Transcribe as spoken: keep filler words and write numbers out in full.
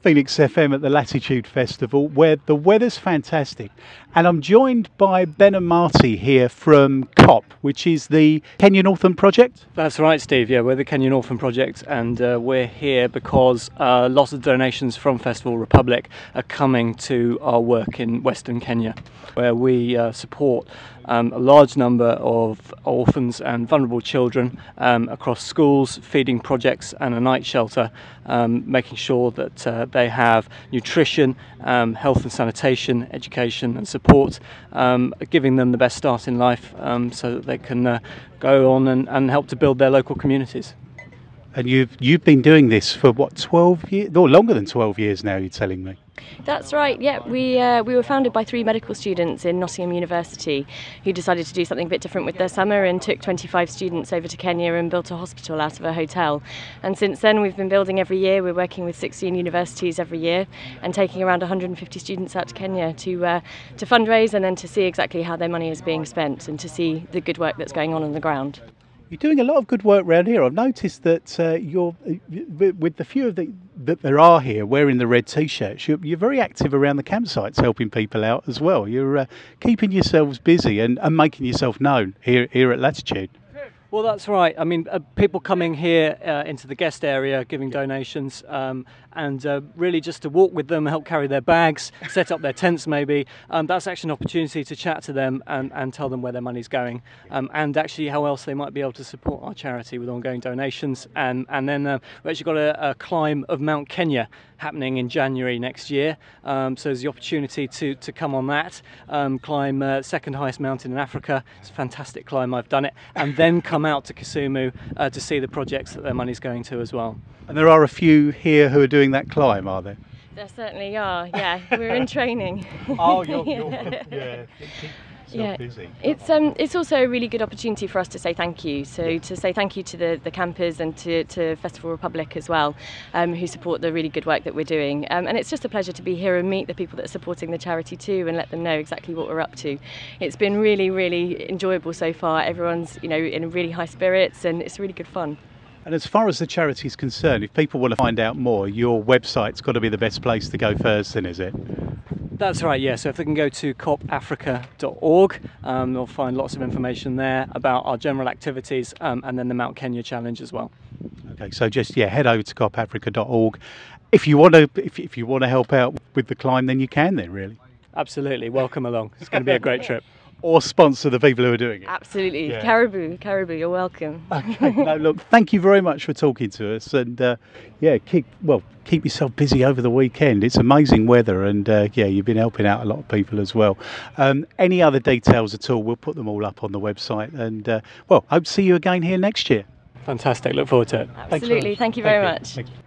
Phoenix F M at the Latitude Festival, where the weather's fantastic. And I'm joined by Ben and Marty here from COP, which is the Kenya Northern Project. That's right, Steve. Yeah, we're the Kenya Northern Project, and uh, we're here because uh, lots of donations from Festival Republic are coming to our work in Western Kenya, where we uh, support um, a large number of orphans and vulnerable children um, across schools, feeding projects and a night shelter, um, making sure that uh, they have nutrition, um, health and sanitation, education and support, um, giving them the best start in life um, so that they can uh, go on and, and help to build their local communities. And you've you've been doing this for what, twelve years, or longer than twelve years now, you're telling me? That's right, yeah. We uh, we were founded by three medical students in Nottingham University who decided to do something a bit different with their summer and took twenty-five students over to Kenya and built a hospital out of a hotel. And since then we've been building every year. We're working with sixteen universities every year and taking around one hundred fifty students out to Kenya to uh, to fundraise and then to see exactly how their money is being spent and to see the good work that's going on on the ground. You're doing a lot of good work around here. I've noticed that uh, you're, with the few of the, that there are here wearing the red T-shirts, you're, you're very active around the campsites helping people out as well. You're uh, keeping yourselves busy and, and making yourself known here, here at Latitude. Well, that's right. I mean, uh, people coming here uh, into the guest area, giving donations, um, and uh, really just to walk with them, help carry their bags, set up their tents maybe. Um, that's actually an opportunity to chat to them and, and tell them where their money's going, um, and actually how else they might be able to support our charity with ongoing donations. And, and then uh, we've actually got a, a climb of Mount Kenya happening in January next year. Um, so there's the opportunity to, to come on that, um, climb uh, second highest mountain in Africa. It's a fantastic climb, I've done it, and then come out to Kisumu uh, to see the projects that their money's going to as well. And there are a few here who are doing that climb, are there? There certainly are, yeah. We're in training. Oh, you're, you're yeah. Yeah, busy. it's um, it's also a really good opportunity for us to say thank you. So to say thank you to the, the campers and to, to Festival Republic as well, um, who support the really good work that we're doing. Um, and it's just a pleasure to be here and meet the people that are supporting the charity too, and let them know exactly what we're up to. It's been really, really enjoyable so far. Everyone's, you know, in really high spirits, and it's really good fun. And as far as the charity is concerned, if people want to find out more, your website's got to be the best place to go first, then, is it? That's right, yeah. So if they can go to cop africa dot org, um, they'll find lots of information there about our general activities um, and then the Mount Kenya Challenge as well. Okay, so just yeah, head over to cop africa dot org. If you want to, if, if you want to help out with the climb, then you can. Then really, absolutely, welcome along. It's going to be a great trip. Or sponsor the people who are doing it. Absolutely, yeah. Caribou, Caribou, you're welcome. Okay, no, look, thank you very much for talking to us, and uh, yeah, keep well, keep yourself busy over the weekend. It's amazing weather, and uh, yeah, you've been helping out a lot of people as well. Um, any other details at all, we'll put them all up on the website, and uh, well, hope to see you again here next year. Fantastic, look forward to it. Absolutely, thank you very much. Thank you.